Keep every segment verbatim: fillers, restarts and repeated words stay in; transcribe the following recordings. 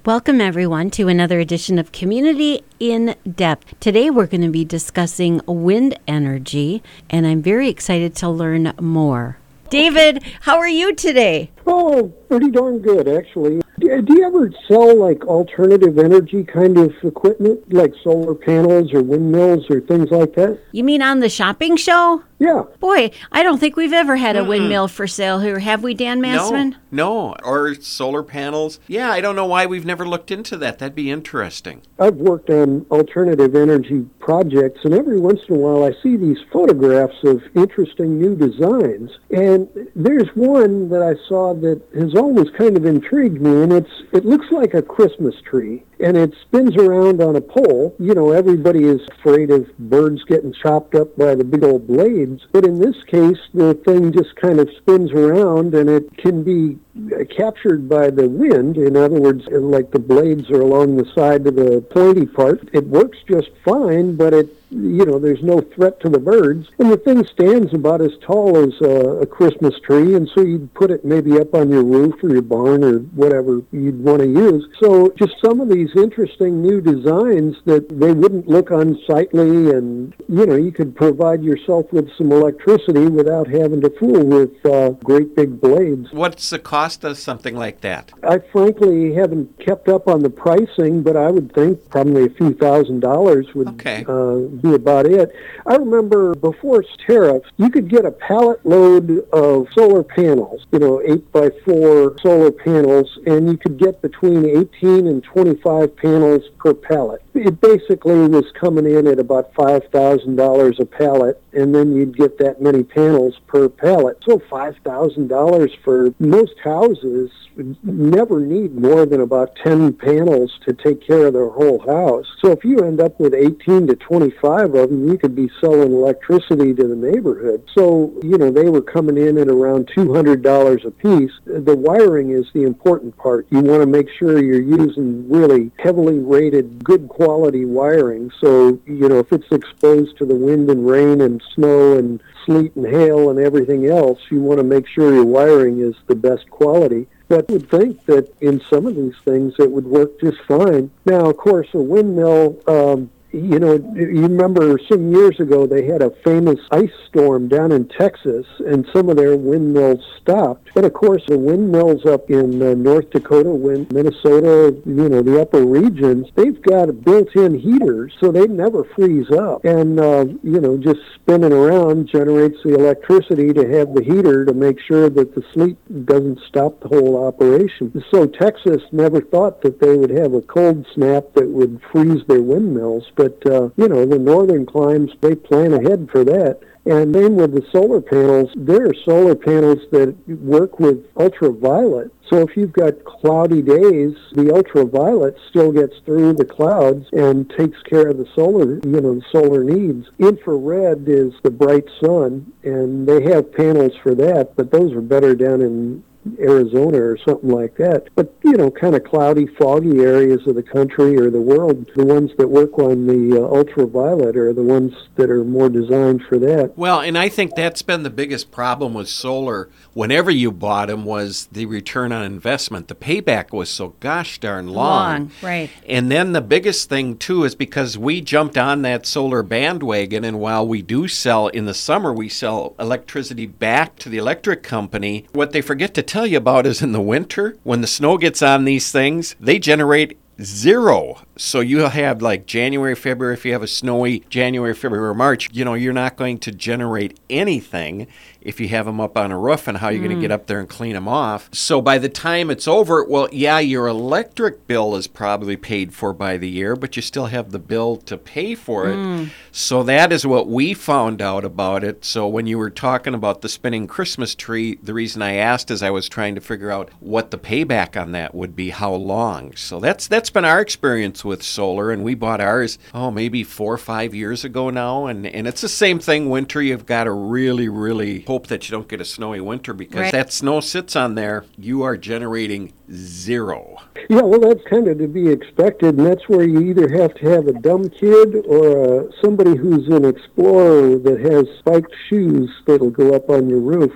Welcome, everyone, to another edition of Community in Depth. Today, we're going to be discussing wind energy, and I'm very excited to learn more. David, how are you today? Oh, pretty darn good, actually. Do do you ever sell, like, alternative energy kind of equipment, like solar panels or windmills or things like that? You mean on the shopping show? Yeah. Boy, I don't think we've ever had a Mm-mm. windmill for sale here. Have we, Dan Massman? No, no. Or solar panels. Yeah, I don't know why we've never looked into that. That'd be interesting. I've worked on alternative energy projects, and every once in a while I see these photographs of interesting new designs. And there's one that I saw that has always kind of intrigued me, and it's it looks like a Christmas tree. And it spins around on a pole. You know, everybody is afraid of birds getting chopped up by the big old blades. But in this case, the thing just kind of spins around, and it can be captured by the wind. In other words, like the blades are along the side of the pointy part. It works just fine, but it, you know, there's no threat to the birds. And the thing stands about as tall as a, a Christmas tree, and so you'd put it maybe up on your roof or your barn or whatever you'd want to use. So just some of these interesting new designs that they wouldn't look unsightly, and, you know, you could provide yourself with some electricity without having to fool with uh, great big blades. What's the cost of something like that? I frankly haven't kept up on the pricing, but I would think probably a few thousand dollars would okay. uh, be about it. I remember before tariffs, you could get a pallet load of solar panels, you know, eight by four solar panels, and you could get between eighteen and twenty-five panels per pallet. It basically was coming in at about five thousand dollars a pallet, and then you'd get that many panels per pallet. So five thousand dollars for most houses never need more than about ten panels to take care of their whole house. So if you end up with eighteen to twenty-five of them, you could be selling electricity to the neighborhood. So, you know, they were coming in at around two hundred dollars a piece. The wiring is the important part. You want to make sure you're using really heavily rated, good quality wiring. So, you know, if it's exposed to the wind and rain and snow and sleet and hail and everything else, you want to make sure your wiring is the best quality. But I would think that in some of these things it would work just fine. Now, of course, a windmill, um, you know, you remember some years ago they had a famous ice storm down in Texas, and some of their windmills stopped. But, of course, the windmills up in uh, North Dakota, wind, Minnesota, you know, the upper regions, they've got built-in heaters, so they never freeze up. And, uh, you know, just spinning around generates the electricity to have the heater to make sure that the sleet doesn't stop the whole operation. So Texas never thought that they would have a cold snap that would freeze their windmills. But, uh, you know, the northern climes, they plan ahead for that. And then with the solar panels, there are solar panels that work with ultraviolet. So if you've got cloudy days, the ultraviolet still gets through the clouds and takes care of the solar, you know, the solar needs. Infrared is the bright sun, and they have panels for that, but those are better down in Arizona or something like that. But, you know, kind of cloudy, foggy areas of the country or the world, the ones that work on the uh, ultraviolet are the ones that are more designed for that. Well, and I think that's been the biggest problem with solar. Whenever you bought them was the return on investment. The payback was so gosh darn long. Long, right. And then the biggest thing, too, is because we jumped on that solar bandwagon, and while we do sell in the summer, we sell electricity back to the electric company, what they forget to tell you about is in the winter, when the snow gets on these things, they generate zero. So you'll have like January, February, if you have a snowy January, February, or March, you know, you're not going to generate anything if you have them up on a roof, and how you're mm. going to get up there and clean them off. So by the time it's over, well, yeah, your electric bill is probably paid for by the year, but you still have the bill to pay for it. Mm. So that is what we found out about it. So when you were talking about the spinning Christmas tree, the reason I asked is I was trying to figure out what the payback on that would be, how long. So that's that's been our experience with solar, and we bought ours, oh, maybe four or five years ago now, and, and it's the same thing. Winter, you've got to really, really hope that you don't get a snowy winter, because right. that snow sits on there, you are generating zero. Yeah, well, that's kind of to be expected, and that's where you either have to have a dumb kid or uh, somebody who's an explorer that has spiked shoes that'll go up on your roof.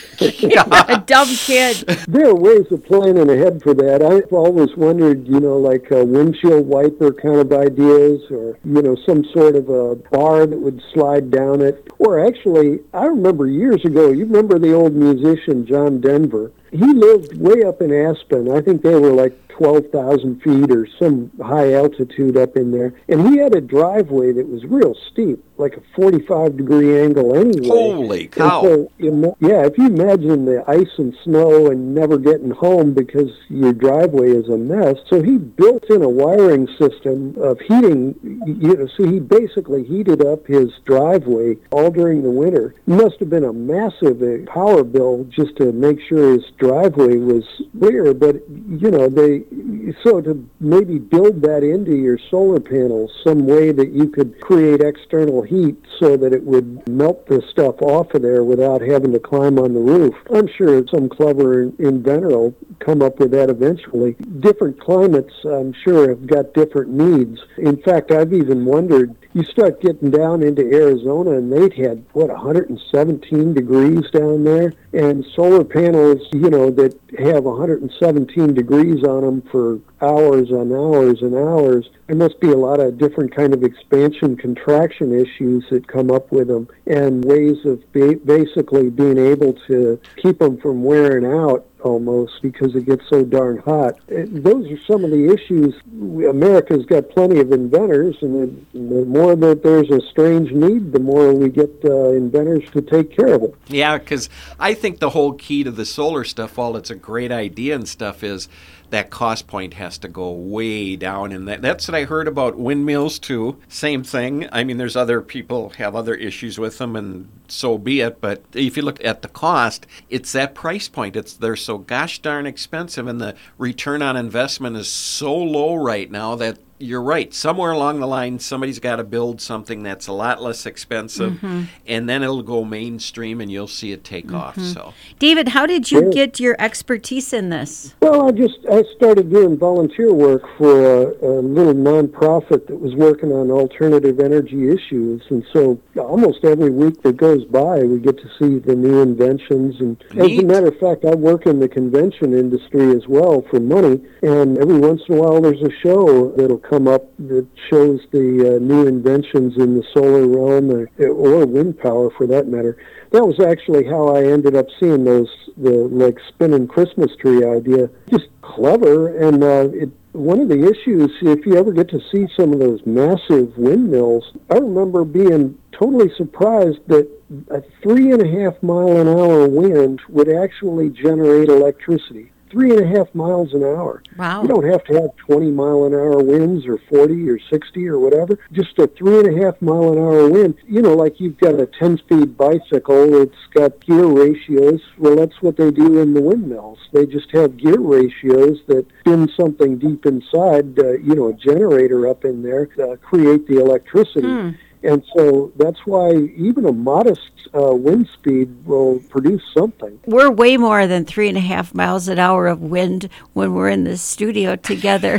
A dumb kid. There are ways of planning ahead for that. I've always wondered, you know, like a windshield wiper kind of ideas, or, you know, some sort of a bar that would slide down it. Or actually, I remember years ago, you remember the old musician John Denver? He lived way up in Aspen. I think they were like twelve thousand feet or some high altitude up in there. And he had a driveway that was real steep, like a forty-five degree angle anyway. Holy cow. So, yeah, if you imagine the ice and snow and never getting home because your driveway is a mess. So he built in a wiring system of heating, you know, so he basically heated up his driveway all during the winter. Must have been a massive power bill just to make sure his driveway was clear, but, you know, they, so to maybe build that into your solar panels, some way that you could create external heat so that it would melt the stuff off of there without having to climb on the roof. I'm sure some clever inventor will come up with that eventually. Different climates, I'm sure, have got different needs. In fact, I've even wondered, you start getting down into Arizona and they'd had, what, one hundred seventeen degrees down there? And solar panels, you know, that have one hundred seventeen degrees on them for hours and hours and hours. There must be a lot of different kind of expansion contraction issues that come up with them, and ways of ba- basically being able to keep them from wearing out almost because it gets so darn hot. It, those are some of the issues. America's got plenty of inventors, and the, the more that there's a strange need, the more we get uh, inventors to take care of it. Yeah, because I think the whole key to the solar stuff, while it's a great idea and stuff, is that cost point has to go way down. And that, that's what I heard about windmills, too. Same thing. I mean, there's other people have other issues with them, and so be it. But if you look at the cost, it's that price point. It's They're so gosh darn expensive, and the return on investment is so low right now that you're right. Somewhere along the line, somebody's got to build something that's a lot less expensive, mm-hmm. and then it'll go mainstream, and you'll see it take mm-hmm. off. So, David, how did you get your expertise in this? Well, I just I started doing volunteer work for a, a little nonprofit that was working on alternative energy issues, and so almost every week that goes by, we get to see the new inventions. And Neat. As a matter of fact, I work in the convention industry as well for money, and every once in a while, there's a show that'll come up that shows the uh, new inventions in the solar realm, or, or wind power for that matter. That was actually how I ended up seeing those, the like spinning Christmas tree idea. Just clever, and uh, it, one of the issues, if you ever get to see some of those massive windmills, I remember being totally surprised that a three and a half mile an hour wind would actually generate electricity. Three and a half miles an hour. Wow. You don't have to have twenty mile an hour winds or forty or sixty or whatever. Just a three and a half mile an hour wind. You know, like you've got a ten speed bicycle, it's got gear ratios. Well, that's what they do in the windmills. They just have gear ratios that spin something deep inside, uh, you know, a generator up in there, uh, create the electricity. Hmm. And so that's why even a modest uh, wind speed will produce something. We're way more than three and a half miles an hour of wind when we're in the studio together.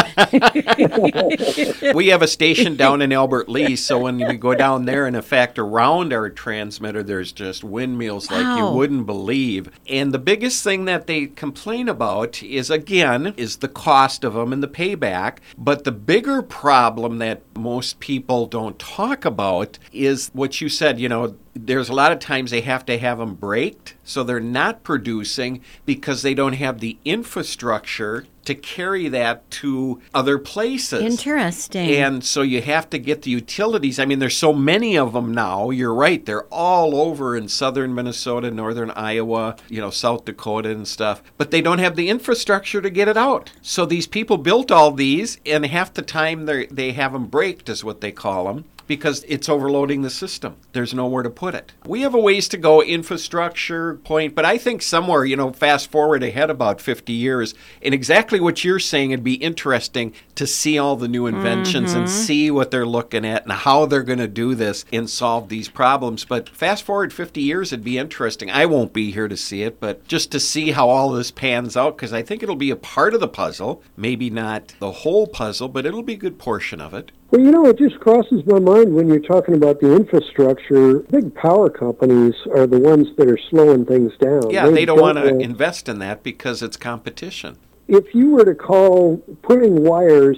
We have a station down in Albert Lee, so when we go down there, in effect, around our transmitter, there's just windmills like wow. you wouldn't believe. And the biggest thing that they complain about is, again, is the cost of them and the payback. But the bigger problem that most people don't talk about is what you said, you know, there's a lot of times they have to have them braked, so they're not producing because they don't have the infrastructure to carry that to other places. Interesting. And so you have to get the utilities. I mean, there's so many of them now. You're right. They're all over in southern Minnesota, northern Iowa, you know, South Dakota and stuff. But they don't have the infrastructure to get it out. So these people built all these, and half the time they they have them braked, is what they call them, because it's overloading the system. There's nowhere to put it. We have a ways to go, infrastructure point, but I think somewhere, you know, fast forward ahead about fifty years, and exactly what you're saying, it'd be interesting to see all the new inventions mm-hmm. and see what they're looking at and how they're going to do this and solve these problems. But fast forward fifty years, it'd be interesting. I won't be here to see it, but just to see how all this pans out, because I think it'll be a part of the puzzle, maybe not the whole puzzle, but it'll be a good portion of it. Well, you know, it just crosses my mind when you're talking about the infrastructure. Big power companies are the ones that are slowing things down. Yeah, they, they don't, don't want to uh, invest in that because it's competition. If you were to call putting wires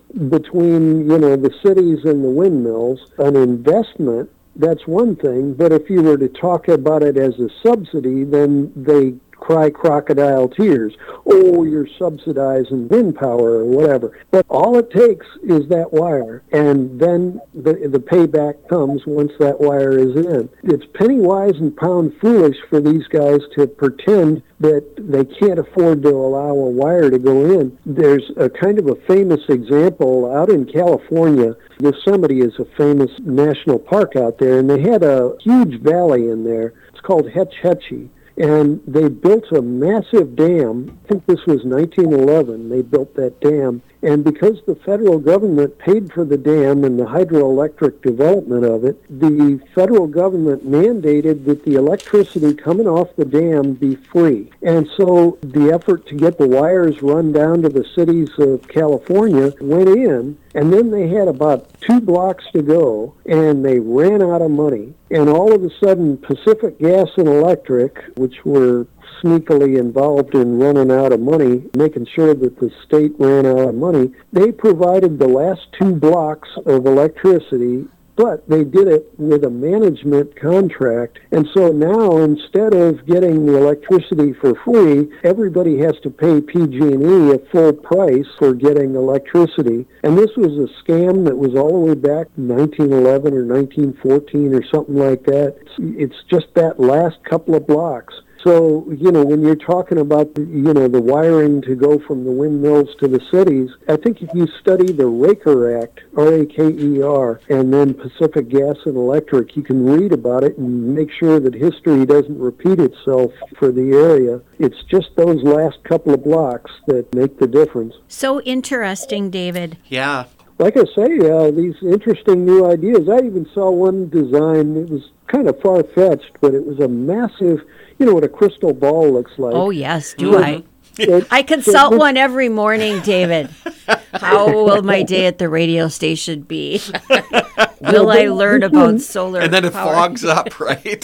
between, you know, the cities and the windmills an investment, that's one thing. But if you were to talk about it as a subsidy, then they cry crocodile tears. Oh, you're subsidizing wind power or whatever. But all it takes is that wire, and then the the payback comes once that wire is in. It's penny wise and pound foolish for these guys to pretend that they can't afford to allow a wire to go in. There's a kind of a famous example out in California. Yosemite is a famous national park out there, and they had a huge valley in there. It's called Hetch Hetchy. And they built a massive dam. I think this was nineteen eleven. They built that dam. And because the federal government paid for the dam and the hydroelectric development of it, the federal government mandated that the electricity coming off the dam be free. And so the effort to get the wires run down to the cities of California went in, and then they had about two blocks to go, and they ran out of money. And all of a sudden, Pacific Gas and Electric, which were sneakily involved in running out of money, making sure that the state ran out of money, they provided the last two blocks of electricity, but they did it with a management contract. And so now, instead of getting the electricity for free, everybody has to pay P G and E a full price for getting electricity. And this was a scam that was all the way back in nineteen eleven or nineteen fourteen or something like that. It's, it's just that last couple of blocks. So, you know, when you're talking about, the, you know, the wiring to go from the windmills to the cities, I think if you study the Raker Act, R A K E R, and then Pacific Gas and Electric, you can read about it and make sure that history doesn't repeat itself for the area. It's just those last couple of blocks that make the difference. So interesting, David. Yeah. Like I say, uh, these interesting new ideas. I even saw one design. It was kind of far-fetched, but it was a massive, you know what a crystal ball looks like. Oh, yes, do mm-hmm. I? It, I consult it, one every morning, David. How will my day at the radio station be? Will I learn about solar And then it power? fogs up, right?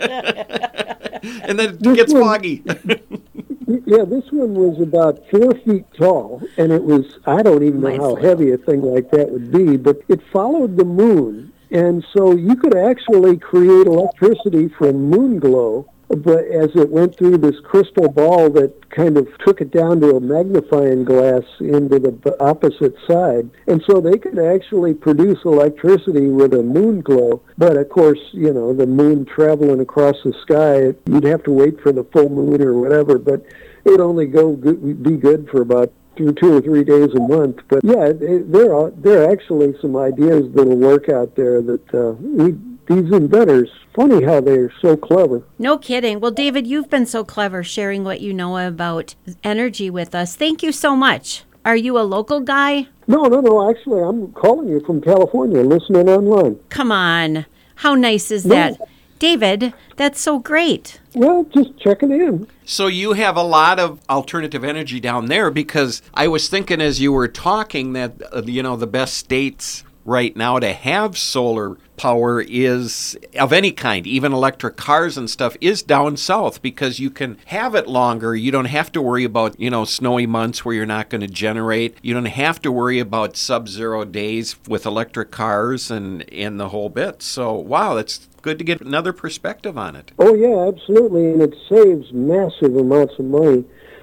And then it gets one, foggy. Yeah, this one was about four feet tall, and it was, I don't even know how heavy a thing like that would be, but it followed the moon. And so you could actually create electricity from moon glow, but as it went through this crystal ball that kind of took it down to a magnifying glass into the opposite side. And so they could actually produce electricity with a moon glow. But of course, you know, the moon traveling across the sky, you'd have to wait for the full moon or whatever, but it would only go good, be good for about two or three days a month. But yeah, it, there are there are actually some ideas that'll work out there that uh, we these inventors, funny how they're so clever. No kidding. Well, David, you've been so clever sharing what you know about energy with us. Thank you so much. Are you a local guy? No, no, no. Actually, I'm calling you from California, listening online. Come on. How nice is that? No. David, that's so great. Well, just checking in. So you have a lot of alternative energy down there, because I was thinking as you were talking that, uh, you know, the best states right now to have solar power is of any kind, even electric cars and stuff, is down south, because you can have it longer. You don't have to worry about, you know, snowy months where you're not going to generate. You don't have to worry about sub-zero days with electric cars and, and the whole bit. So, wow, that's good to get another perspective on it. Oh, yeah, absolutely, and it saves massive amounts of money.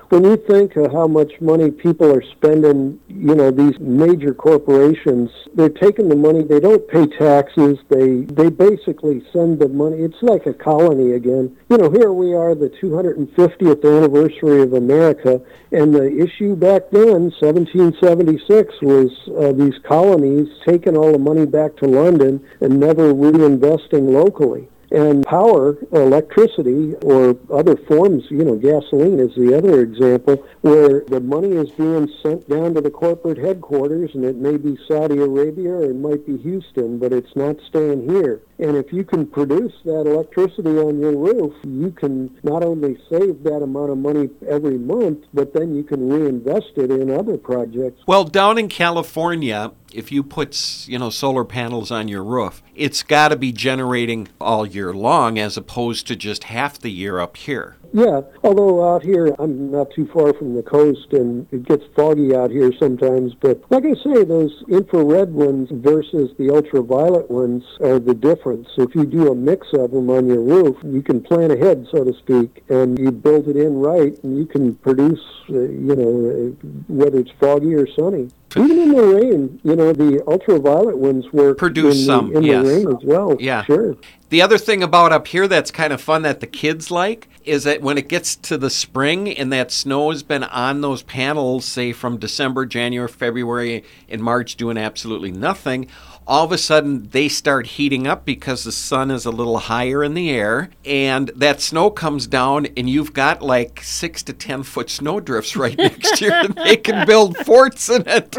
when you think of how much money people are spending, you know, these major corporations, they're taking the money, they don't pay taxes, they they basically send the money. It's like a colony again. You know, here we are, the two hundred fiftieth anniversary of America, and the issue back then, seventeen seventy-six, was uh, these colonies taking all the money back to London and never reinvesting locally. And power, electricity, or other forms, you know, gasoline is the other example, where the money is being sent down to the corporate headquarters, and it may be Saudi Arabia or it might be Houston, but it's not staying here. And if you can produce that electricity on your roof, you can not only save that amount of money every month, but then you can reinvest it in other projects. Well, down in California, if you put, you know, solar panels on your roof, it's got to be generating all year long as opposed to just half the year up here. Yeah, although out here, I'm not too far from the coast, and it gets foggy out here sometimes. But like I say, those infrared ones versus the ultraviolet ones are the difference. If you do a mix of them on your roof, you can plan ahead, so to speak, and you build it in right, and you can produce, uh, you know, uh, whether it's foggy or sunny. Even in the rain, you know, the ultraviolet ones work Produce in, some, the, in yes. the rain as well. Yeah. Sure. The other thing about up here that's kind of fun that the kids like is that when it gets to the spring and that snow has been on those panels, say from December, January, February, and March doing absolutely nothing, all of a sudden they start heating up because the sun is a little higher in the air, and that snow comes down and you've got like six to ten foot snow drifts right next to you, and they can build forts in it.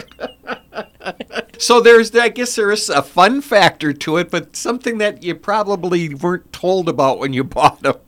So there's, I guess there is a fun factor to it, but something that you probably weren't told about when you bought them.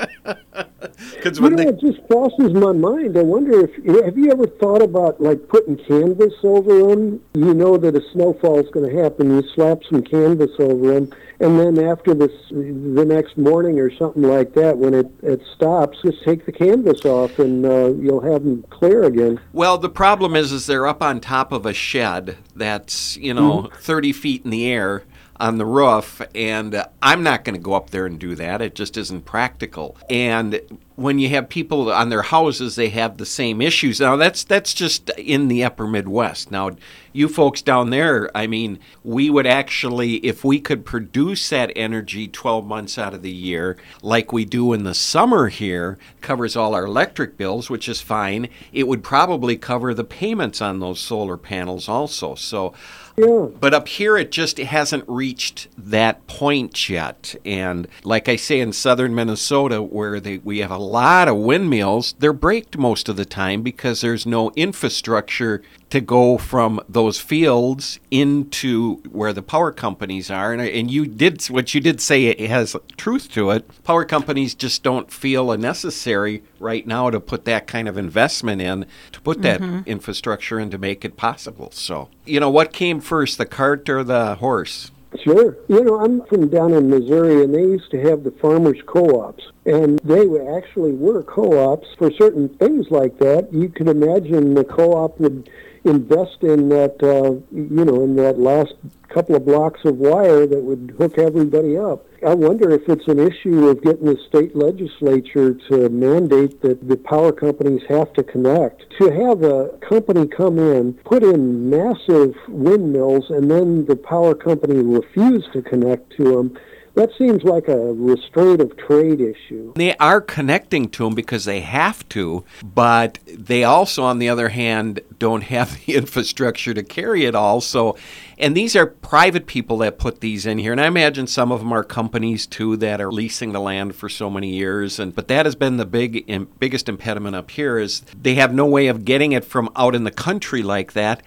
You know, they... it just crosses my mind. I wonder if, have you ever thought about, like, putting canvas over them? You know that a snowfall is going to happen. You slap some canvas over them, and then after this, the next morning or something like that, when it, it stops, just take the canvas off, and uh, you'll have them clear again. Well, the problem is, is they're up on top of a shed that's, you know, mm-hmm. thirty feet in the air on the roof, and uh, I'm not going to go up there and do that. It just isn't practical. And when you have people on their houses, they have the same issues. Now, that's that's just in the upper Midwest. Now, you folks down there, I mean, we would actually, if we could produce that energy twelve months out of the year, like we do in the summer here, covers all our electric bills, which is fine, it would probably cover the payments on those solar panels also. So, yeah. But up here, it just hasn't reached that point yet. And like I say, in southern Minnesota, where they, we have a lot of windmills, they're braked most of the time because there's no infrastructure to go from those fields into where the power companies are. And, and you did, what you did say, it has truth to it. Power companies just don't feel it necessary right now to put that kind of investment in, to put that mm-hmm. infrastructure in to make it possible. So, you know, what came first, the cart or the horse? Sure. You know, I'm from down in Missouri, and they used to have the farmers' co-ops, and they would actually were co-ops for certain things like that. You could imagine the co-op would invest in that, uh, you know, in that last couple of blocks of wire that would hook everybody up. I wonder if it's an issue of getting the state legislature to mandate that the power companies have to connect. To have a company come in, put in massive windmills, and then the power company refuse to connect to them, that seems like a restraint of trade issue. They are connecting to them because they have to, but they also, on the other hand, don't have the infrastructure to carry it all. So, and these are private people that put these in here, and I imagine some of them are companies too that are leasing the land for so many years. And but that has been the big, im- biggest impediment up here is they have no way of getting it from out in the country like that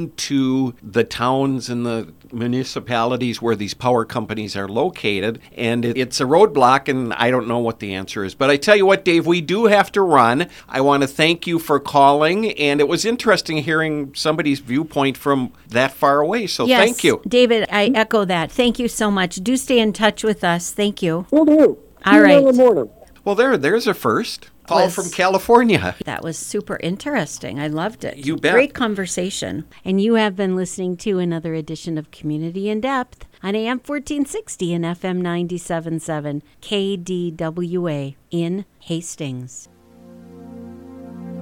into the towns and the municipalities where these power companies are located, and it, it's a roadblock, and I don't know what the answer is. But I tell you what, Dave, we do have to run. I want to thank you for calling, and it was interesting hearing somebody's viewpoint from that far away, so yes, thank you. David, I echo that. Thank you so much. Do stay in touch with us. Thank you. Will do. All right. In the morning. Well, there, there's a first. Call was, from California. That was super interesting. I loved it. You bet. Great conversation. And you have been listening to another edition of Community in Depth on A M fourteen sixty and F M ninety-seven point seven K D W A in Hastings.